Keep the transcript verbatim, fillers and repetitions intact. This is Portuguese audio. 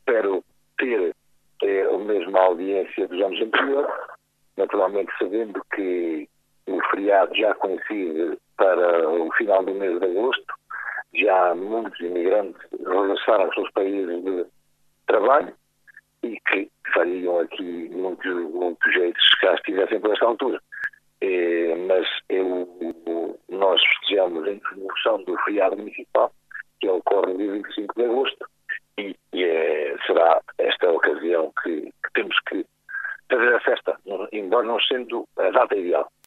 espero ter é, a mesma audiência dos anos anteriores, naturalmente sabendo que o feriado já coincide para o final do mês de agosto, já muitos imigrantes regressaram aos seus países de trabalho e que fariam aqui muitos muito jeitos se cá estivessem por esta altura. É, mas eu, nós festejamos em função do feriado municipal, que ocorre no dia vinte e cinco de agosto, e, e é, será esta a ocasião que, que temos que fazer a festa, embora não sendo a data ideal.